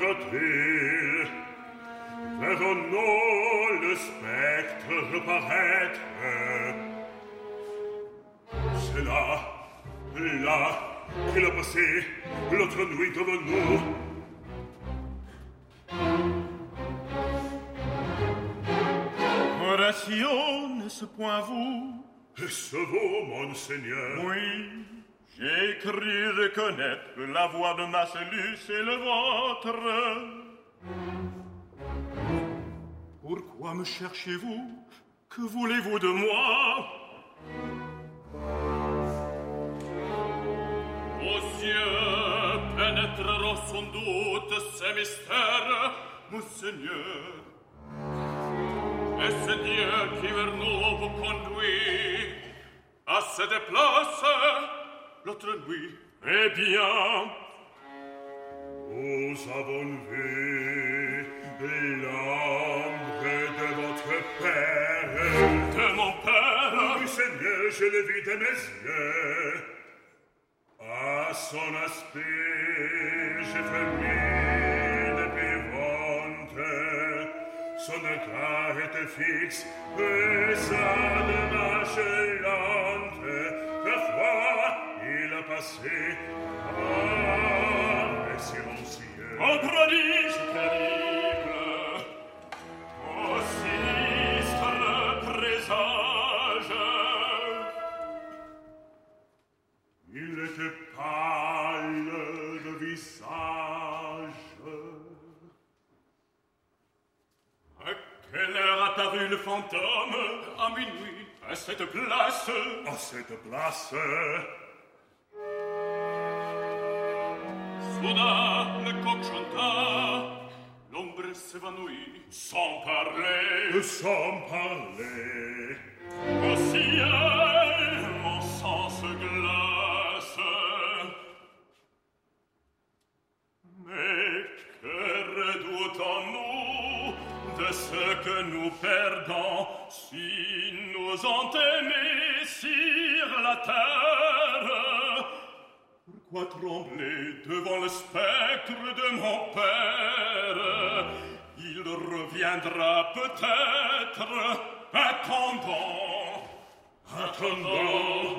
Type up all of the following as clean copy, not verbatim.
montre-t-il? Verrons-nous le spectre reparaître? C'est là, qu'il a passé l'autre nuit devant nous. Horatio, n'est-ce point vous? Est-ce vous, monseigneur? Oui, j'ai cru reconnaître la voix de Marcellus et le vôtre. Pourquoi me cherchez-vous? Que voulez-vous de moi? Vos yeux pénétreront sans doute ces mystères, monseigneur. Est-ce Dieu qui vers nous vous conduit à se déplacer l'autre nuit? Eh bien, nous avons vu l'ombre de votre père. De mon père? Oui, Seigneur, je l'ai vu de mes yeux. À son aspect, j'ai frémi d'épouvante. Son regard était fixe et sa démarche lente. Parfois, il a passé et silencieux. Un prodige terrible, au sinistre présage. Il était pâle de visage. À quelle heure apparut le fantôme? À minuit, à cette place. À cette place. Soudain, le coq chanta, l'ombre s'évanouit, sans parler. Sans parler. Au ciel, mon sang se glace. Mais que redoutons-nous de ce que nous perdons si nous ont aimés sur la terre? Pourquoi trembler devant le spectre de mon père? Il reviendra peut-être. Attendons. Attendons.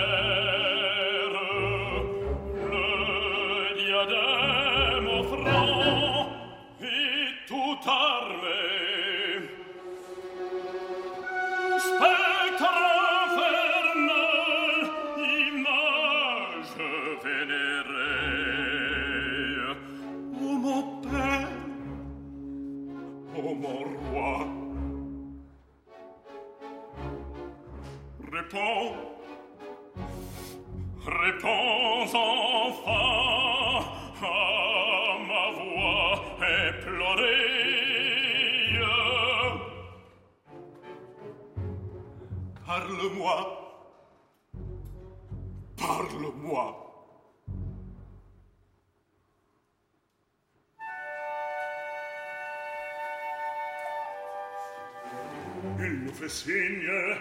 Le diadème offrant ô mon roi. Réponds, réponds enfin à ma voix éplorée. Parle-moi, parle-moi. Il nous fait signe.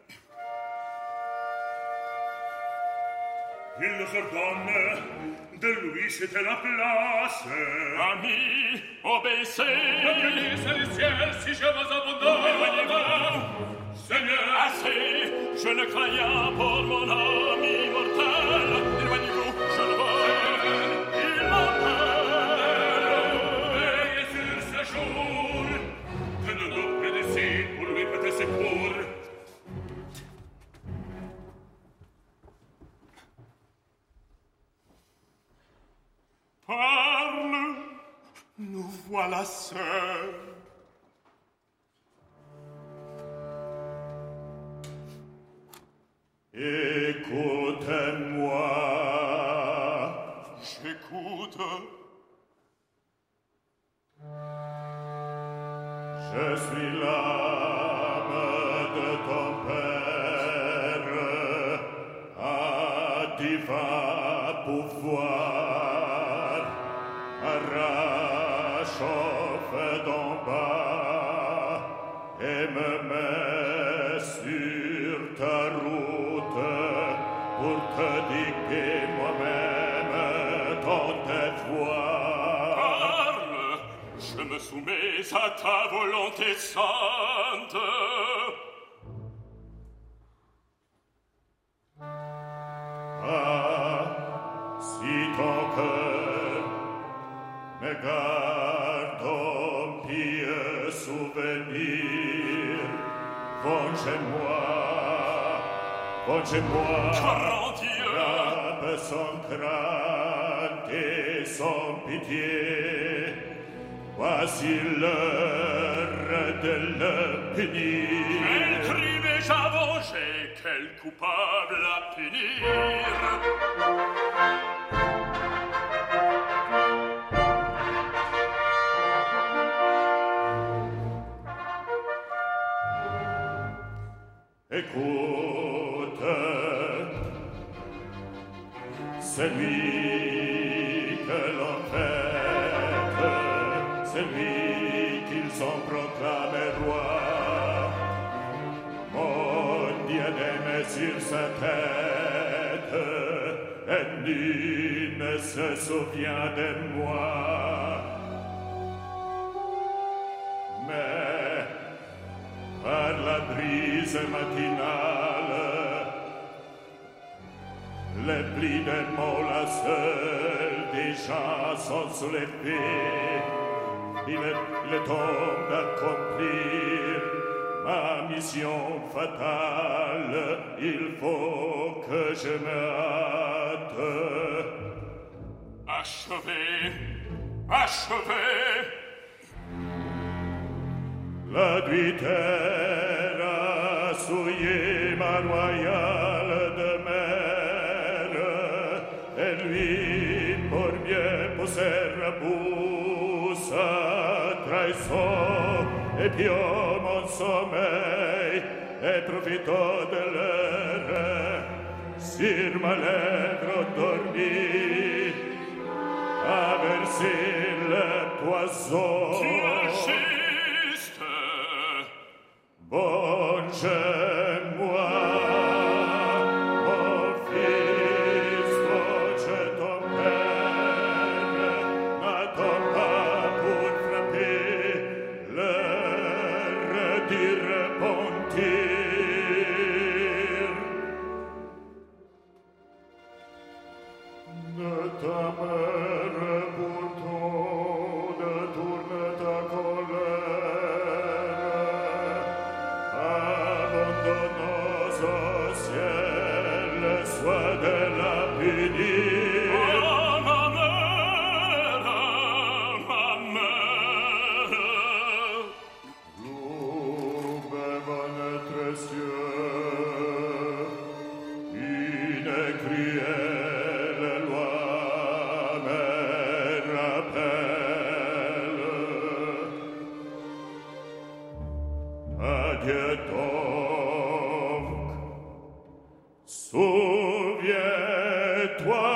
Il nous ordonne. De lui c'était la place. Amis, obéissez. Obéissez les ciels si je vous abandonne. Éloignez-vous. Seigneur. Assez, je ne crains rien pour mon ami mortel. Éloignez-vous, je le vois. Il m'appelle. Veillez sur ce jour. Tenons-nous près d'ici pour lui prêter secours. Parle, nous voilà seuls. Écoutez-moi. J'écoute. Je suis l'âme de ton père, à divin pouvoir, arrache au feu d'en bas et me met sur ta route pour te dicter moi-même ton devoir. Parle, je me soumets à ta volonté sainte. Ah, si ton cœur me garde au pieux souvenir, vengez-moi, Grand Dieu, frappe sans crainte et sans pitié. Voici l'heure de le punir. quel crime ai-je à venger, quel coupable à punir. Écoute, c'est lui que l'on fête, c'est lui qu'ils ont proclamé roi. Mon diadème est sur sa tête, et nul ne se souvient de moi. Mais par la brise matinale, les plis de mon linceul déjà sont soulevés. Il est temps d'accomplir ma mission fatale. Il faut que je me hâte. Achevez, achevez. L'adultère a souillé ma royale demeure, et lui, pour mieux pousser à bout sa trahison, épiant mon sommeil et profitant de l'heure, sur ma lèvre endormie, a versé le poison. Venge-moi, mon fils, venge ton père, n'attends pas pour frapper l'heure d'y repentir. Ne t'amène pourtant, ne tourne ta colère, abandonne au ciel, sois de la punir. Oh, ma mère, Adieu donc. Souviens-toi.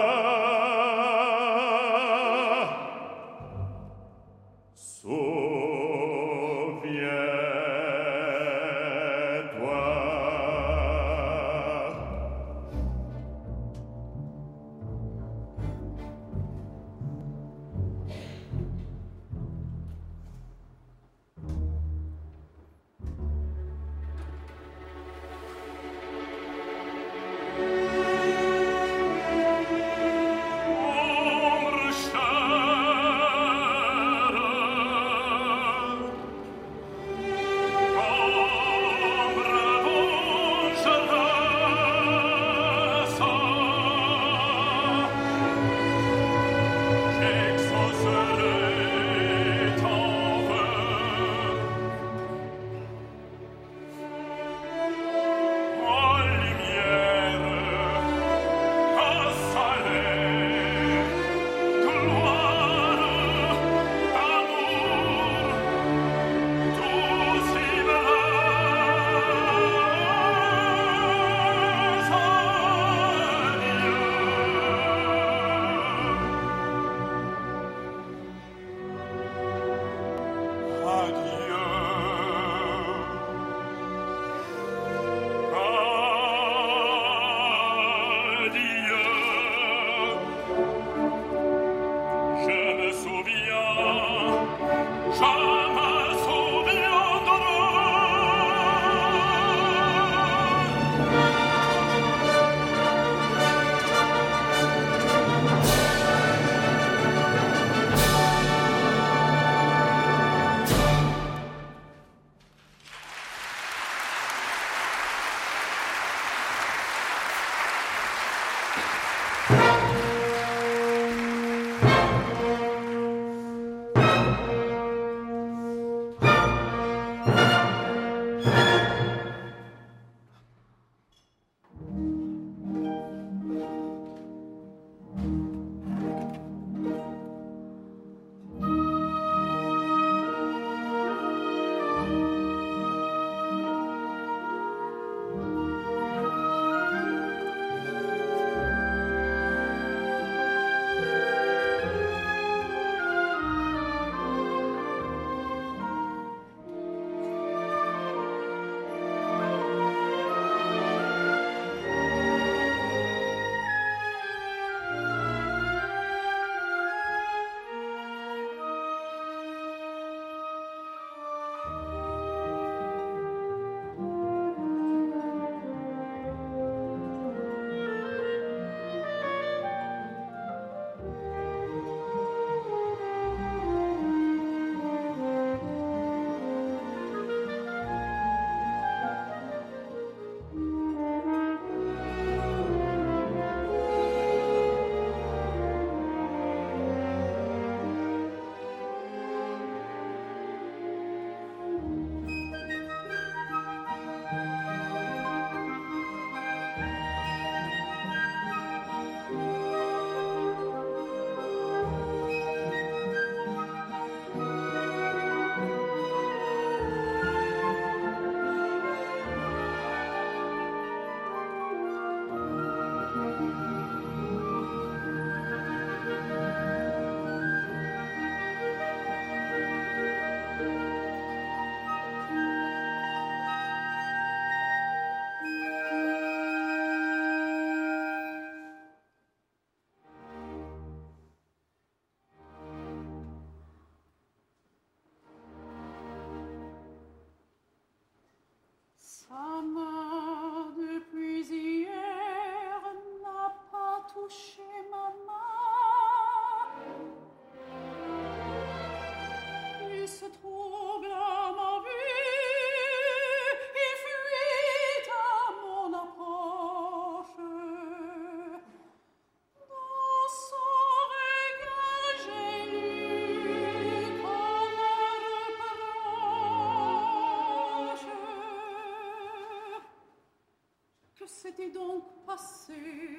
s'était donc passé?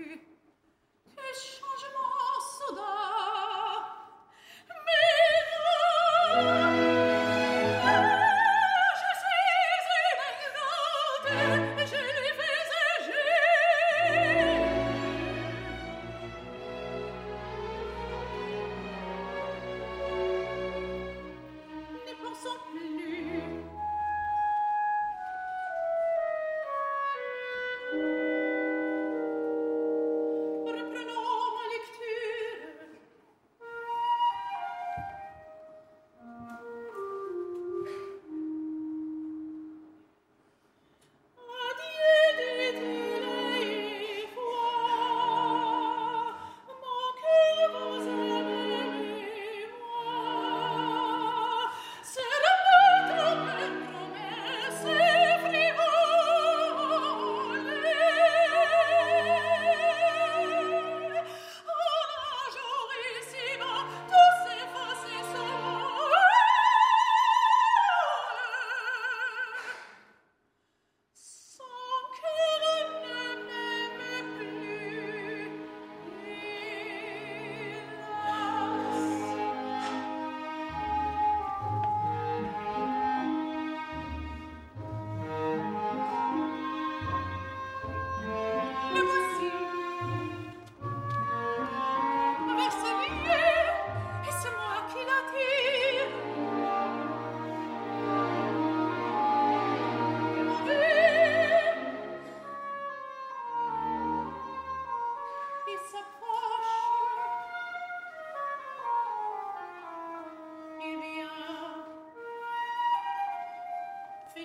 Quel changement soudain! Mais je suis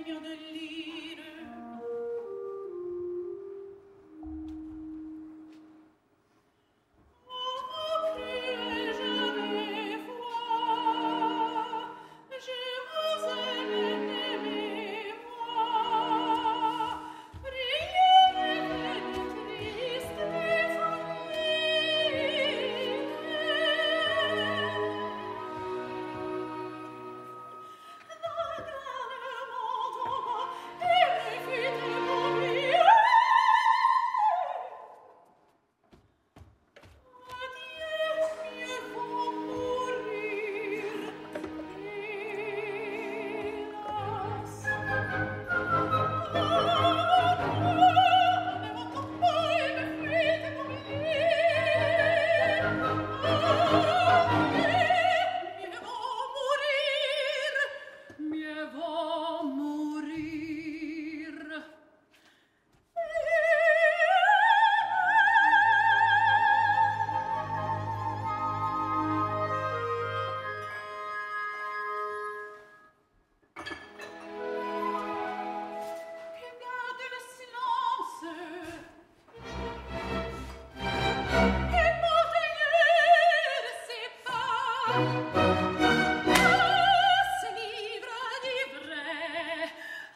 murs de l'île. Oh, plus jamais voir Jérusalem aimée, moi, briller triste des Mieux vaut mourir. Que garde le silence et merveilleux de ses pas. Ce livre du vrai.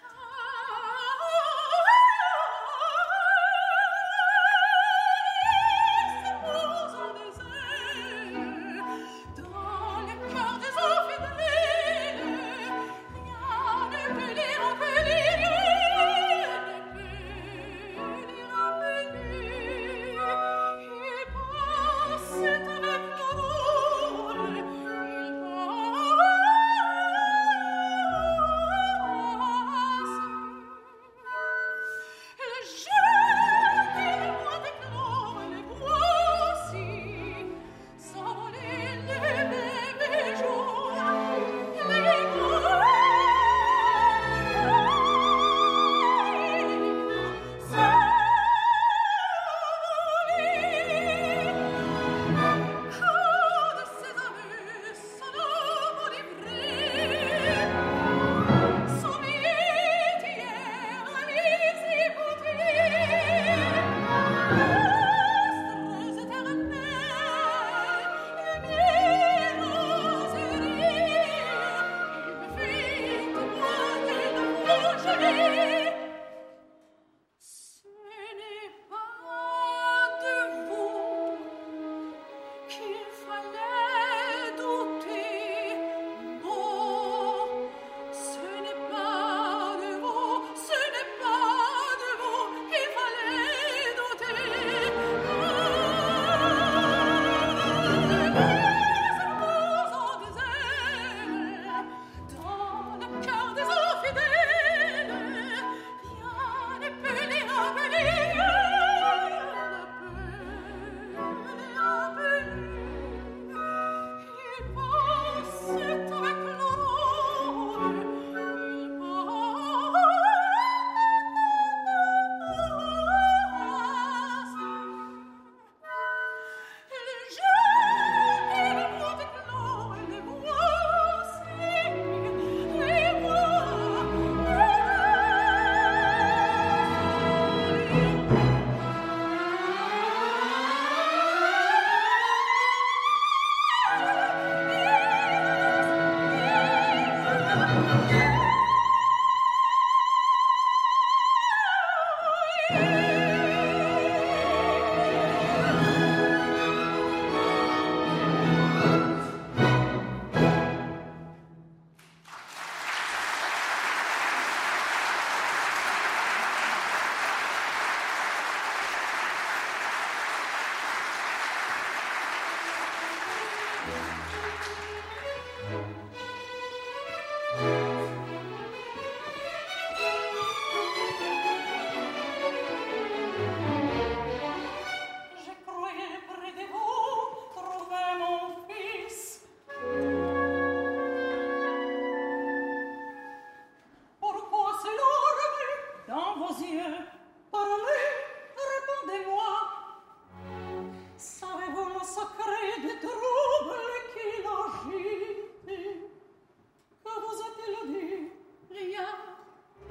Se pose en désert dans le cœur des infidèles. Rien ne peut les rappeler, rien ne peut les rappeler. Il passe avec l'aurore, il le jour qu'il voit d'éclore les bois aussi, s'envoler les bébés jours, les bois quand de ses aveux son homme livré, son métier à les écouter, astres éternels, lumières et il me fait témoigner de mon gelé. Ce n'est pas de vous qu'il fallait douter, non, ce n'est pas de vous, ce n'est pas de vous qu'il fallait douter. Se pose en désert dans le cœur des infidèles. Rien ne peut les rappeler, rien ne peut les rappeler. Il passe avec l'aurore, il passe. Le jour qu'il voit éclore les bois aussi, les Je croyais près de vous trouver mon fils. Pourquoi ce larme dans vos yeux? Parlez, répondez-moi. Savez-vous le secret des troubles qui l'agitent? Que vous a-t-il dit? Rien.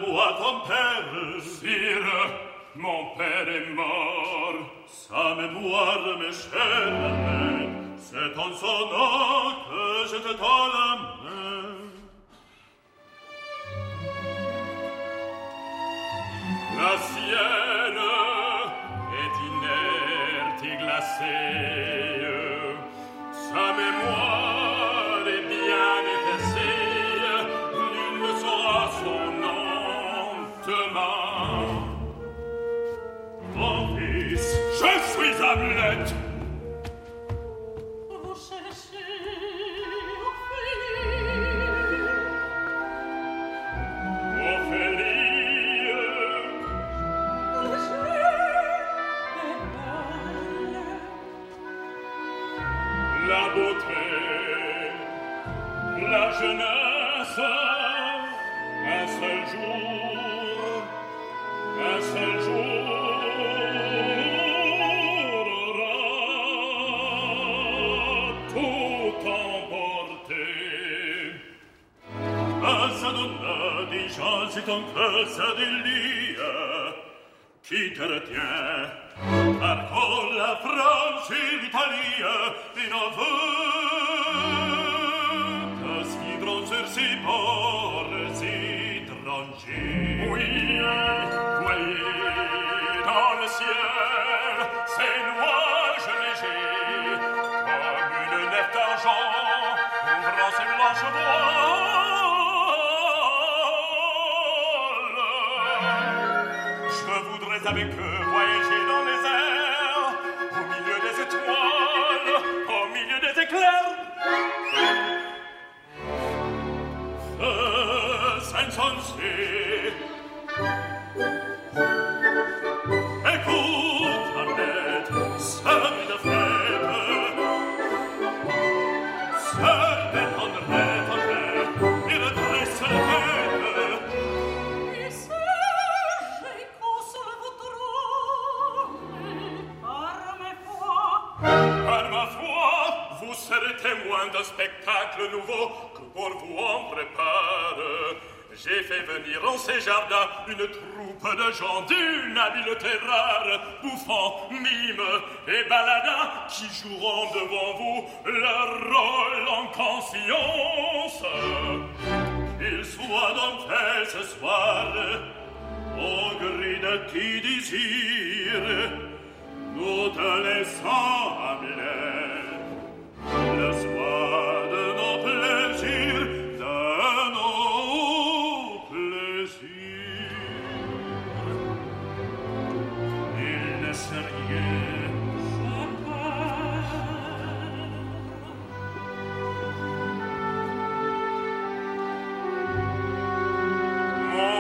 moi ton père. Sire, mon père est mort. Sa mémoire m'est chère. C'est en son nom que je te tends la main. La sienne est inerte et glacée. Sa mémoire est bien effacée. Nul ne saura son lentement. Mon fils, je suis Hamlet. Vous cherchez Ophélie. La beauté, la jeunesse, un seul jour aura tout emporté. Sa donna, dis-je, si ton cœur se délie, qui te retient? Parcours la France et l'Italie, et n'en veut que suivront sur ses bords étrangers. Oui, voyez dans le ciel ces nuages légers, comme une nef d'argent ouvrant ses blanches voiles. Je voudrais avec eux voyager dans les airs, au milieu des étoiles, au milieu des éclairs. Insensé. Écoute, Hamlet, seul de fête, seul détendrait ta tête et redresse la tête. et sachez qu'on se vous trompe Par ma foi, vous serez témoin d'un spectacle nouveau que pour vous on prépare. J'ai fait venir en ces jardins une troupe de gens d'une habileté rare, bouffants, mimes et baladins, qui joueront devant vous leur rôle en conscience. Qu'il soit donc fait ce soir, au gris de qui désire, nous te laissons, Hamlet, le soir de nos plaisirs, de nos plaisirs. Il ne sait rien. Mon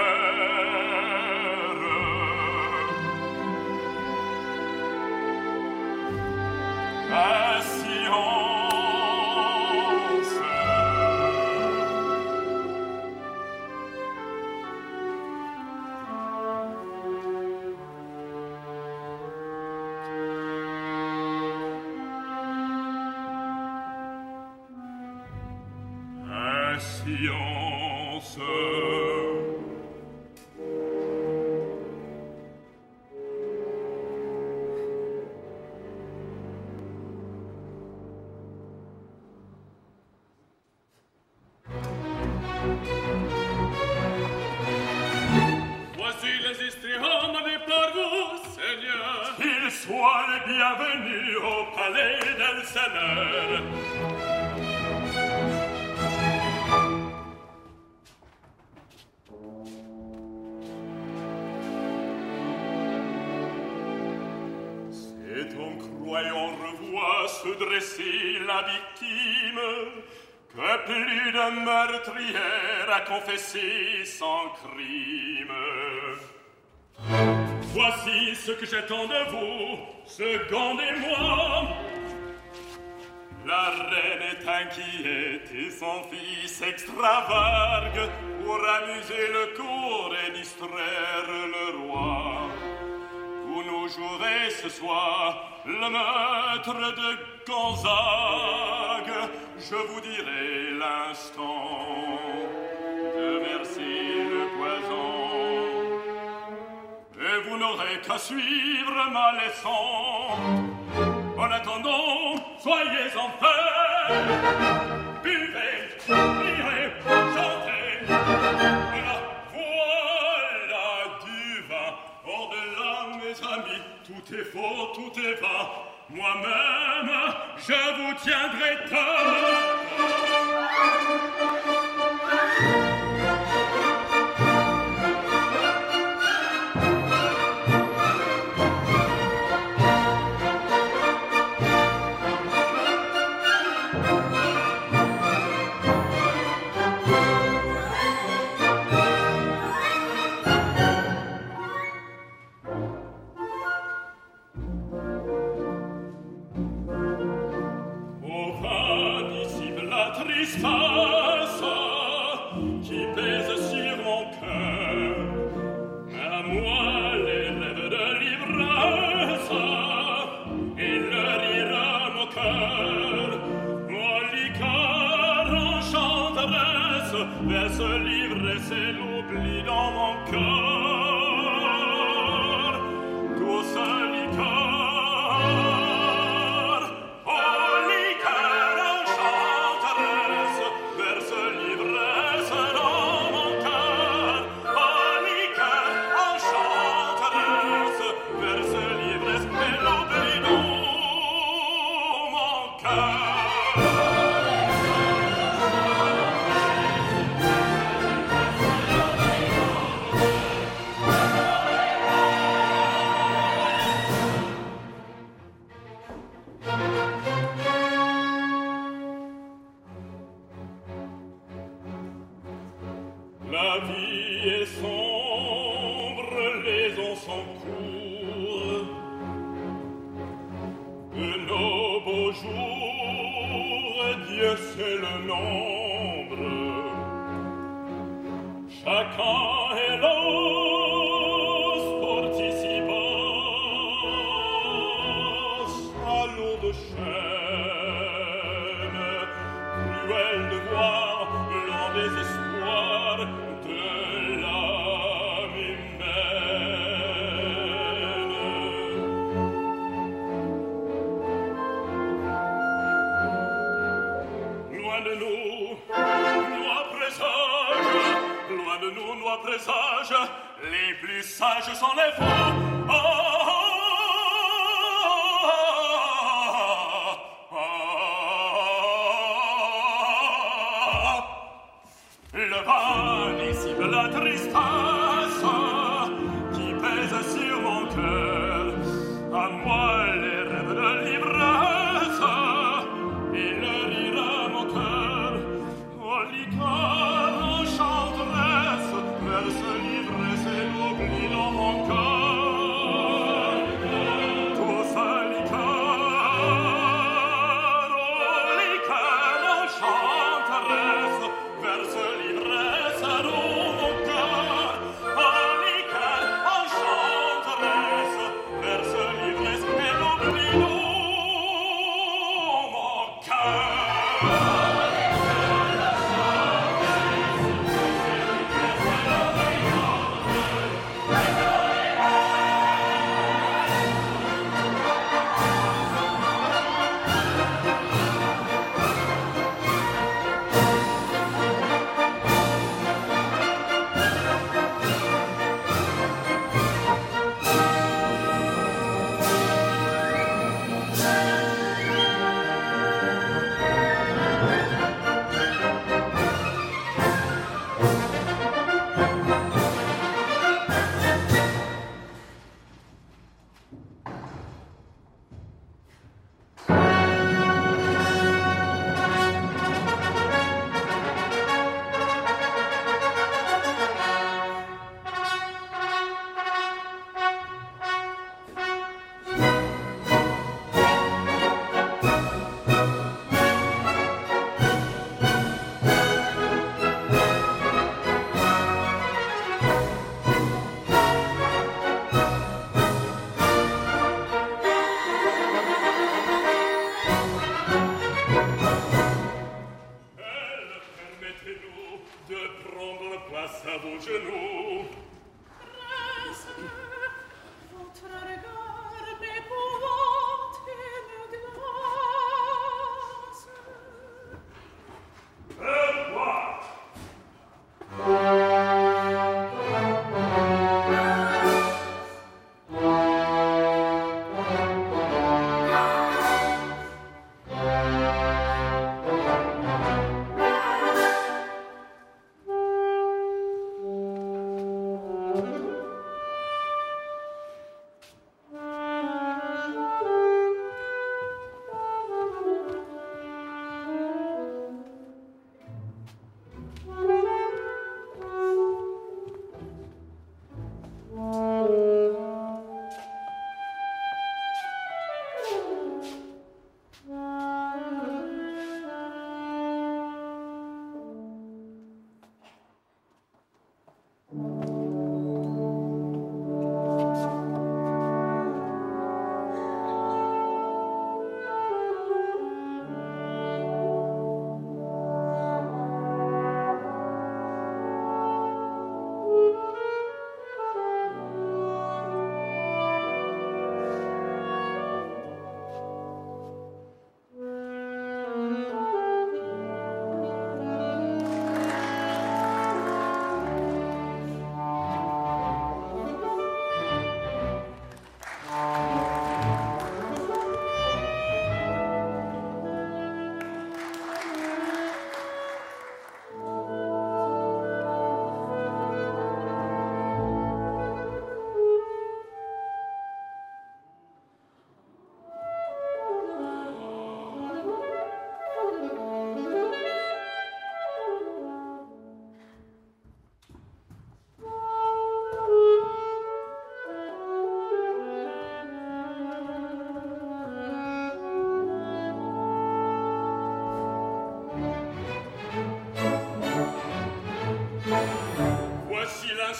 Patience. Voici les histrions menés par vous, Seigneur. Qu'ils soient les bienvenus au palais del Seigneur. C'est en croyant revoir se dresser la victime que plus de meurtrière a confessé sans crime. Voici ce que j'attends de vous, secondez-moi. La reine est inquiète et son fils extravague pour amuser le cour et distraire le roi. Vous nous jouerez ce soir le maître de Gonzague. Je vous dirai l'instant de verser le poison n'aurai qu'à suivre ma leçon. En attendant, soyez en paix. Buvez, riez, chantez. Voilà du vin. Au-delà, mes amis, tout est faux, tout est vain. Moi-même, je vous tiendrai tête. Qui pèse sur mon cœur, à moi les rêves de l'ivresse et le rire à mon cœur. Mon liqueur enchanteresse verse l'ivresse et l'oubli dans mon cœur. Douce liqueur, la vie est sombre, les ans sont courts. De nos beaux jours, Dieu sait le nombre. Chacun est l'os porte ici bas, sa lourde chaîne, cruelle de voir l'en désespoir de l'âme humaine. Loin de nous, nois présages, loin de nous, nois présages, les plus sages sont les fous. Oh, oh, le vin dissipe la tristesse qui pèse sur mon cœur. À moi les rêves de l'ivresse et le rire à mon cœur. Oh, liqueur enchanteresse verse l'ivresse et l'oubli dans mon cœur. Douce liqueur, oh, liqueur enchanteresse verse l'ivresse dans mon cœur. Oh, liqueur enchanteresse verse l'ivresse et l'oubli dans mon cœur.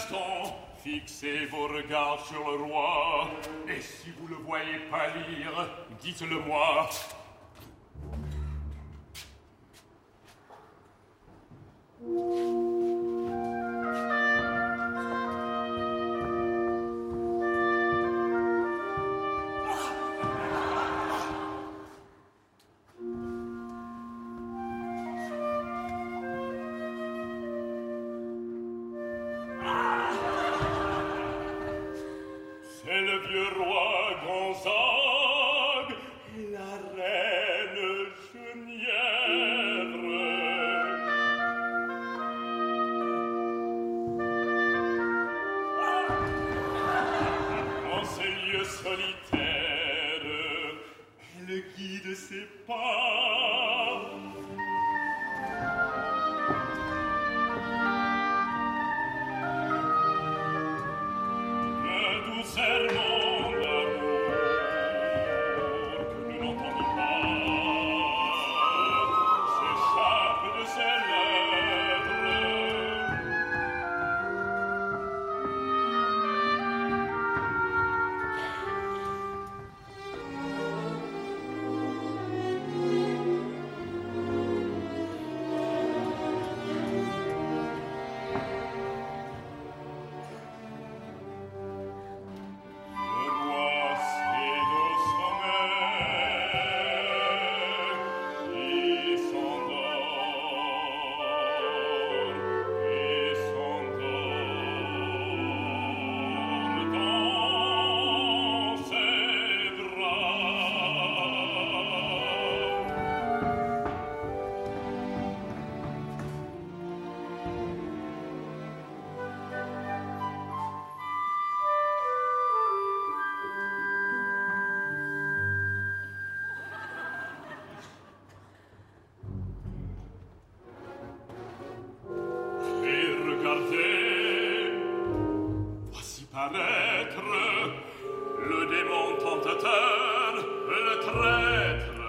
instant, fixez vos regards sur le roi, et si vous le voyez pâlir, dites-le-moi. C'est le vieux roi Gonzague et la reine Genièvre. En ces lieux solitaires, elle guide ses pas. Serment d'amour que nous n'entendons pas s'échappe de ses lèvres. Voici paraître le démon tentateur, le traître.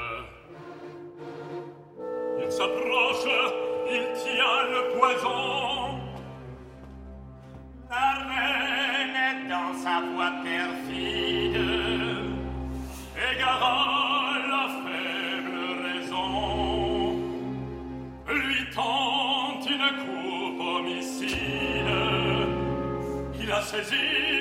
Il s'approche, il tient le poison. La reine, dans sa voix perfide, égara la faible raison, lui tente une coupe homicide. Il a saisi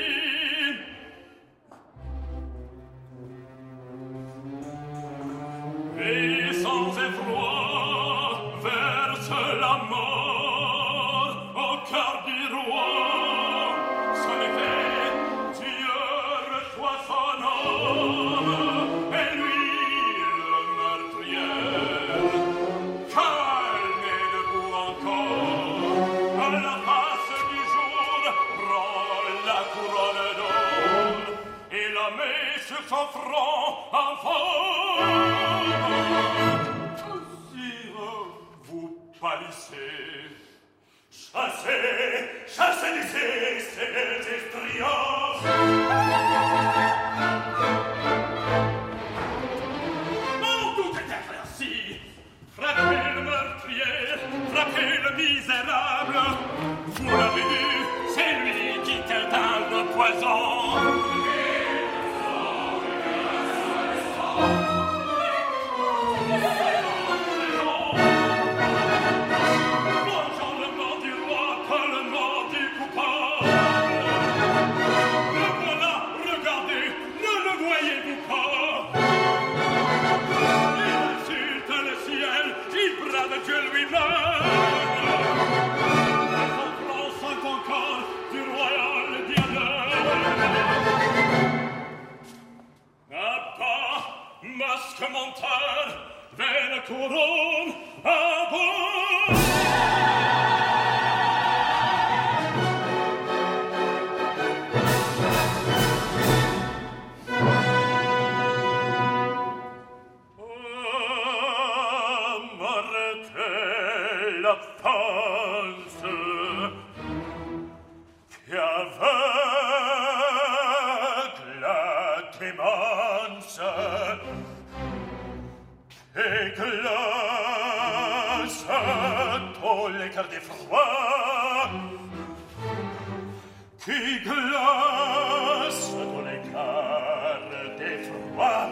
et sans effroi verse la mort au cœur du roi. Son effet, Dieu reçoit son homme et lui le meurtrier. Calme debout encore à la face du jour, prend la couronne d'or et la met sur son front en forme. Sire, vous pâlissez. Chassez, chassez d'ici ces estrios. Non, tout est éclairci. Frappez le meurtrier, frappez le misérable. Vous l'avez vu, c'est lui qui t'éteint le poison. Plongeons le mort du roi comme le mort du coupable. Le voilà, regardez, ne le voyez-vous pas? Il insulte le ciel, il brave Dieu lui-même. Son front sent encore du royal diadème. Là-bas, masque menteur, vers la couronne, à bord. Marquez la face qui aveugle la démence et glace tous les cœurs d'effroi. qui glace dans l'écart des froids.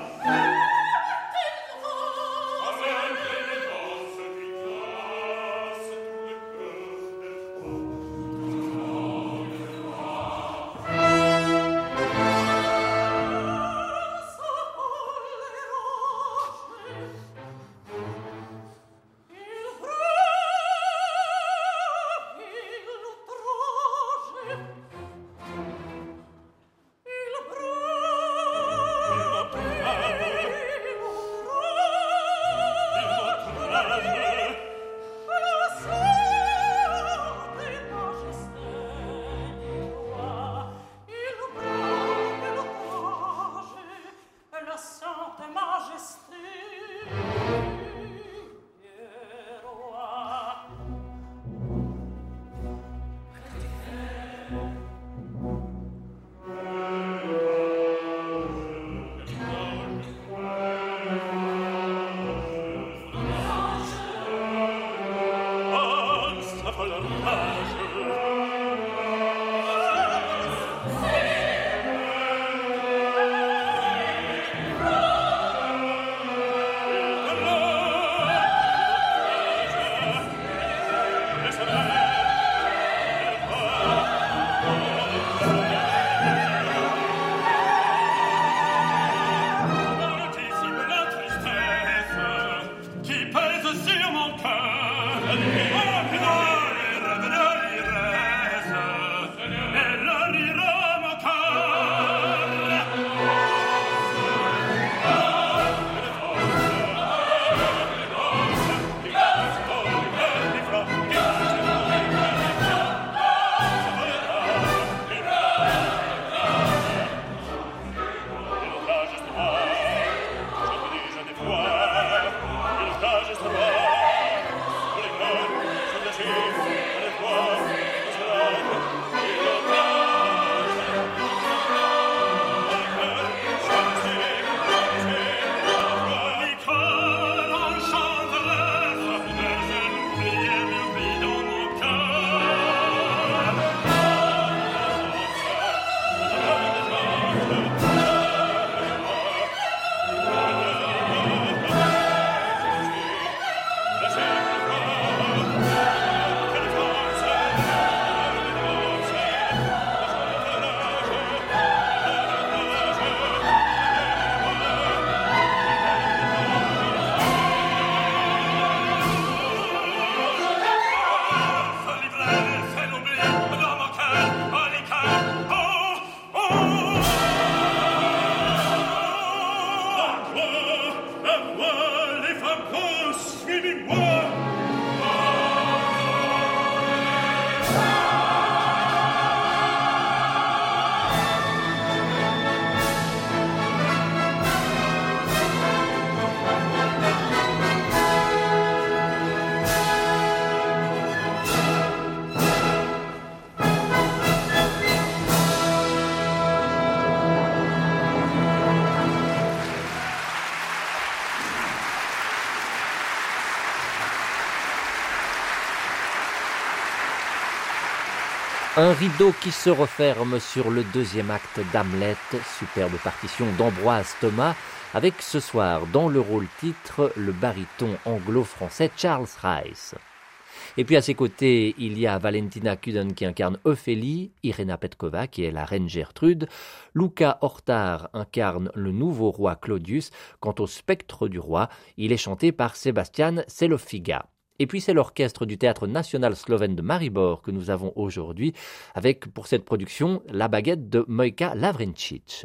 Un rideau qui se referme sur le deuxième acte d'Hamlet, superbe partition d'Ambroise Thomas, avec ce soir dans le rôle titre le baryton anglo-français Charles Rice. Et puis à ses côtés, il y a Valentina Kuden qui incarne Ophélie, Irena Petkova qui est la reine Gertrude, Luca Hortar incarne le nouveau roi Claudius. Quant au spectre du roi, il est chanté par Sebastian Selofiga. Et puis c'est l'orchestre du Théâtre national slovène de Maribor que nous avons aujourd'hui avec, pour cette production, la baguette de Mojka Lavrencic.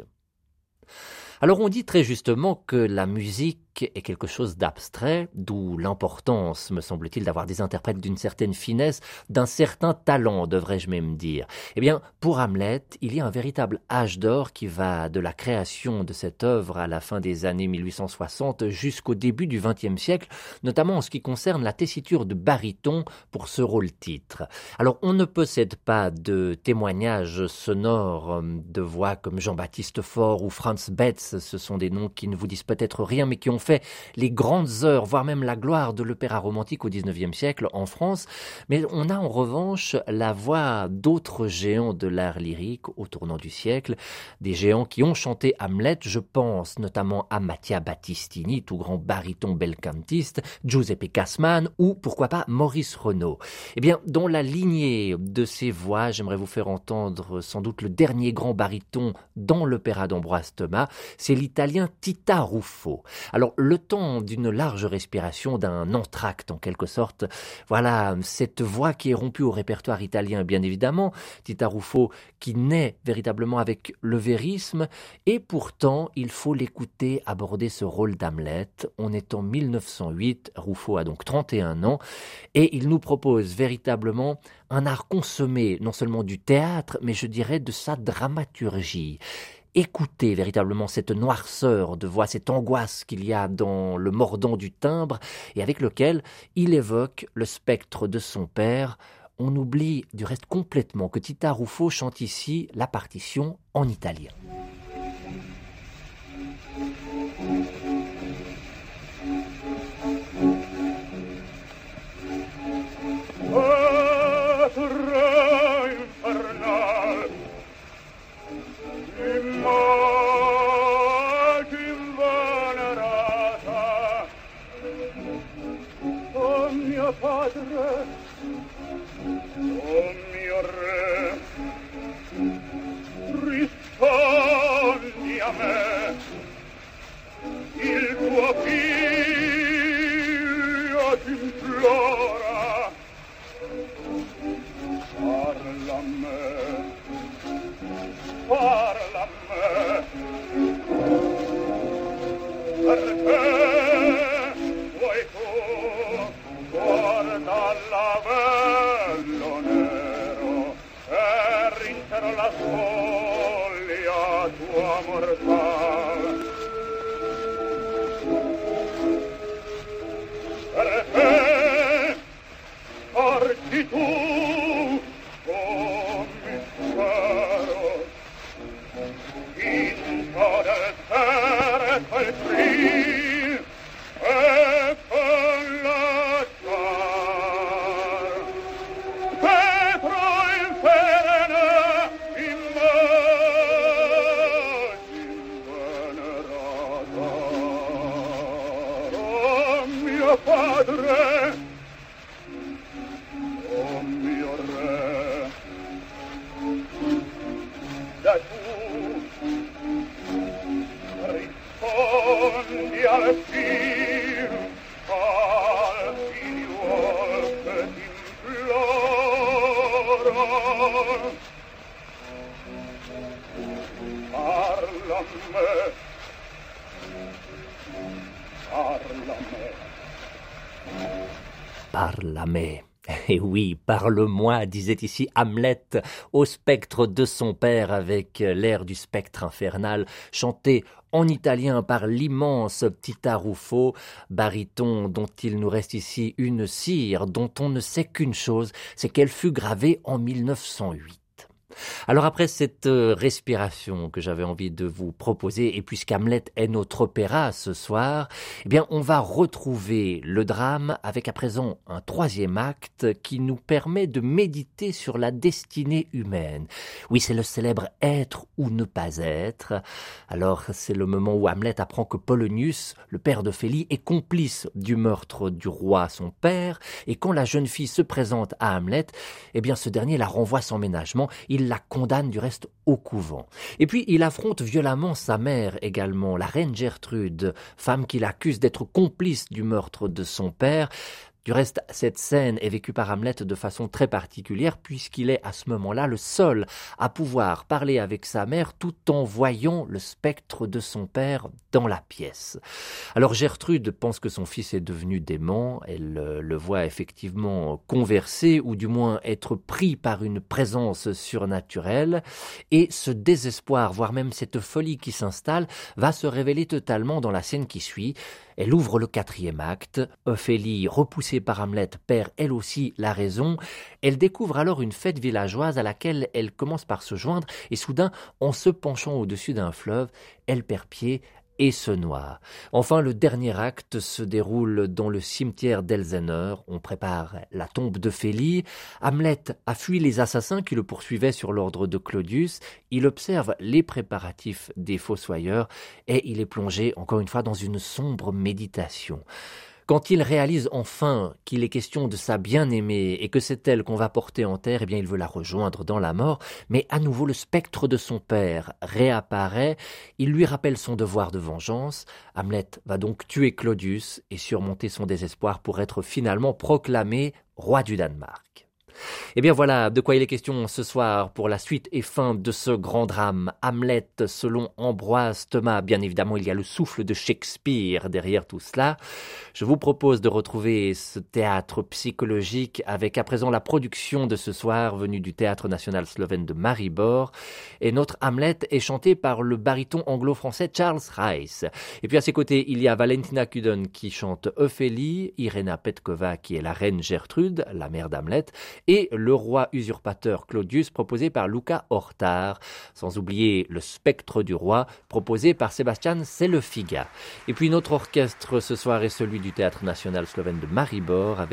Alors on dit très justement que la musique est quelque chose d'abstrait, d'où l'importance, me semble-t-il, d'avoir des interprètes d'une certaine finesse, d'un certain talent, devrais-je même dire. Eh bien, pour Hamlet, il y a un véritable âge d'or qui va de la création de cette œuvre à la fin des années 1860 jusqu'au début du XXe siècle, notamment en ce qui concerne la tessiture de baryton pour ce rôle-titre. Alors, on ne possède pas de témoignages sonores de voix comme Jean-Baptiste Faure ou Franz Betz, ce sont des noms qui ne vous disent peut-être rien, mais qui ont fait les grandes heures, voire même la gloire de l'opéra romantique au XIXe siècle en France. Mais on a en revanche la voix d'autres géants de l'art lyrique au tournant du siècle, des géants qui ont chanté Hamlet. Je pense notamment à Mattia Battistini, tout grand baryton belcantiste, Giuseppe Cassman ou pourquoi pas Maurice Renaud. Eh bien, dans la lignée de ces voix, j'aimerais vous faire entendre sans doute le dernier grand baryton dans l'opéra d'Ambroise Thomas, c'est l'italien Tita Ruffo. Alors, le temps d'une large respiration, d'un entracte en quelque sorte, voilà cette voix qui est rompue au répertoire italien, bien évidemment, Tita Ruffo qui naît véritablement avec le vérisme, et pourtant, il faut l'écouter aborder ce rôle d'Hamlet. On est en 1908, Ruffo a donc 31 ans, et il nous propose véritablement un art consommé, non seulement du théâtre, mais je dirais de sa dramaturgie. Écoutez véritablement cette noirceur de voix, cette angoisse qu'il y a dans le mordant du timbre, et avec lequel il évoque le spectre de son père. On oublie du reste complètement que Tita Ruffo chante ici la partition en italien. Rispondi a me, il tuo figlio t'implora, parla a me, perché vuoi tu guarda l'avello nero e rincero la soglia tua mortale. Perché porti tu un mistero vinto del sere quel frin e con lasciar Petro inferne immagin venerata. Oh mio padre, oh mio re, da tu rispondi al figliuol che t'implora. Parla a me, parla a me. Parle à me. Et oui, parle-moi, disait ici Hamlet au spectre de son père avec l'air du spectre infernal, chanté en italien par l'immense Tita Ruffo, baryton dont il nous reste ici une cire, dont on ne sait qu'une chose, c'est qu'elle fut gravée en 1908. Alors après cette respiration que j'avais envie de vous proposer, et puisqu'Hamlet est notre opéra ce soir, eh bien on va retrouver le drame avec à présent un troisième acte qui nous permet de méditer sur la destinée humaine. Oui, c'est le célèbre être ou ne pas être. Alors c'est le moment où Hamlet apprend que Polonius, le père d'Ophélie, est complice du meurtre du roi son père, et quand la jeune fille se présente à Hamlet, eh bien ce dernier la renvoie sans ménagement. Il la condamne du reste au couvent. Et puis il affronte violemment sa mère également, la reine Gertrude, femme qu'il accuse d'être complice du meurtre de son père. Du reste, cette scène est vécue par Hamlet de façon très particulière puisqu'il est à ce moment-là le seul à pouvoir parler avec sa mère tout en voyant le spectre de son père dans la pièce. Alors Gertrude pense que son fils est devenu dément, elle le voit effectivement converser ou du moins être pris par une présence surnaturelle et ce désespoir, voire même cette folie qui s'installe, va se révéler totalement dans la scène qui suit. Elle ouvre le quatrième acte. Ophélie, repoussée par Hamlet, perd elle aussi la raison. Elle découvre alors une fête villageoise à laquelle elle commence par se joindre et soudain, en se penchant au-dessus d'un fleuve, elle perd pied, et se noie. Enfin, le dernier acte se déroule dans le cimetière d'Elseneur. On prépare la tombe d'Ophélie. Hamlet a fui les assassins qui le poursuivaient sur l'ordre de Claudius. Il observe les préparatifs des fossoyeurs et il est plongé, encore une fois, dans une sombre méditation. Quand il réalise enfin qu'il est question de sa bien-aimée et que c'est elle qu'on va porter en terre, eh bien il veut la rejoindre dans la mort, mais à nouveau le spectre de son père réapparaît, il lui rappelle son devoir de vengeance. Hamlet va donc tuer Claudius et surmonter son désespoir pour être finalement proclamé roi du Danemark. Eh bien voilà de quoi il est question ce soir pour la suite et fin de ce grand drame. Hamlet selon Ambroise Thomas. Bien évidemment, il y a le souffle de Shakespeare derrière tout cela. Je vous propose de retrouver ce théâtre psychologique avec à présent la production de ce soir venue du Théâtre national slovène de Maribor. Et notre Hamlet est chanté par le baryton anglo-français Charles Rice. Et puis à ses côtés, il y a Valentina Kudon qui chante Ophélie, Irena Petkova qui est la reine Gertrude, la mère d'Hamlet, et le roi usurpateur Claudius proposé par Luca Hortar, sans oublier le spectre du roi proposé par Sebastian Selefiga. Et puis notre orchestre ce soir est celui du Théâtre national slovène de Maribor avec